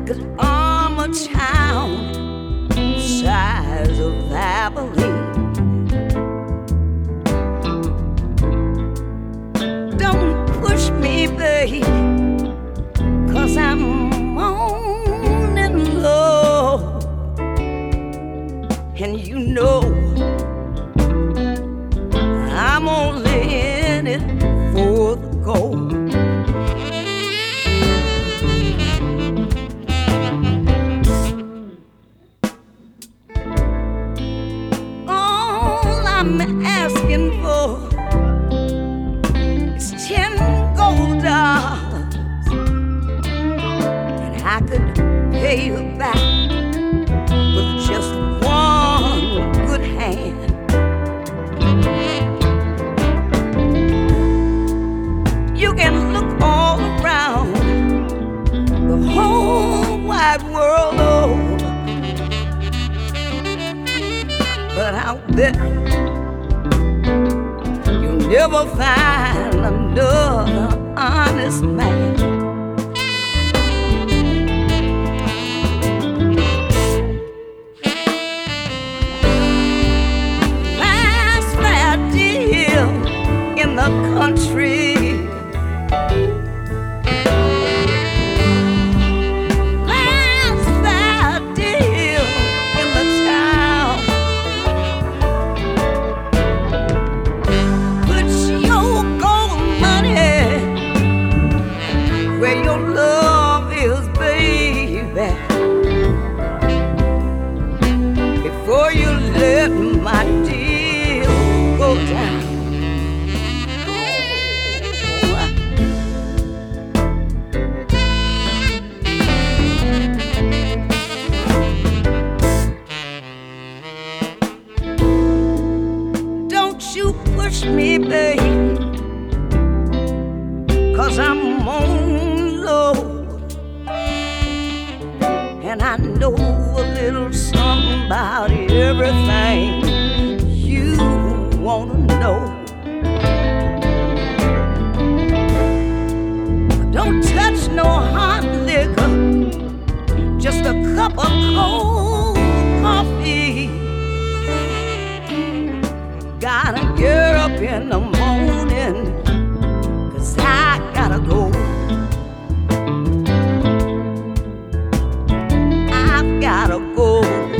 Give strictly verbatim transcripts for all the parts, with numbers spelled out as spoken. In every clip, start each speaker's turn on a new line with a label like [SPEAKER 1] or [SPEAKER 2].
[SPEAKER 1] could arm a town the size of Abilene. Don't push me, babe, 'cause I'm moaning low, and you know I'm only in it for the gold. All I'm asking for is ten gold dollars, and I could pay you back with just one good hand. You can look all around the whole wide world over, but I'll bet you'll never find another honest man. Last fair deal in the country, before you let my deal go down. Don't you push me, babe, 'cause I'm on low, and I know a little something about everything you wanna know. Don't touch no hot liquor, just a cup of cold coffee. Gotta get up in the morning, 'cause I gotta go. Gotta go.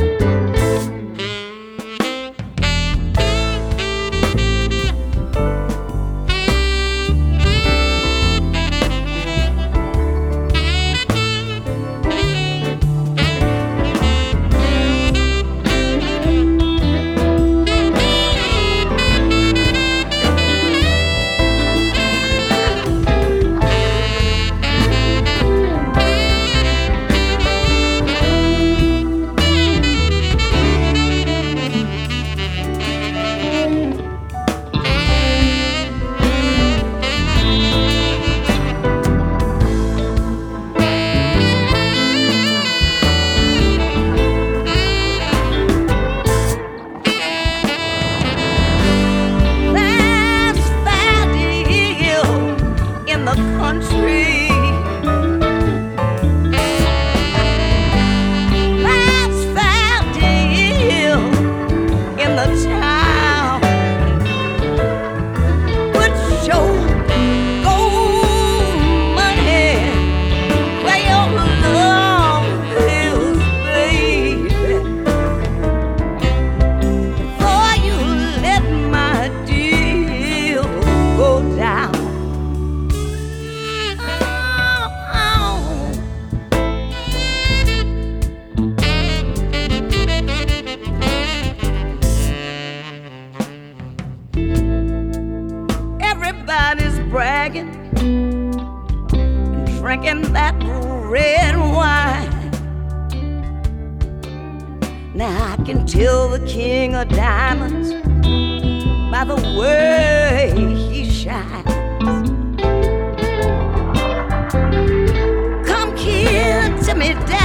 [SPEAKER 1] Everybody's bragging and drinking that red wine. Now I can tell the king of diamonds by the way he shines. Come, kid, to me,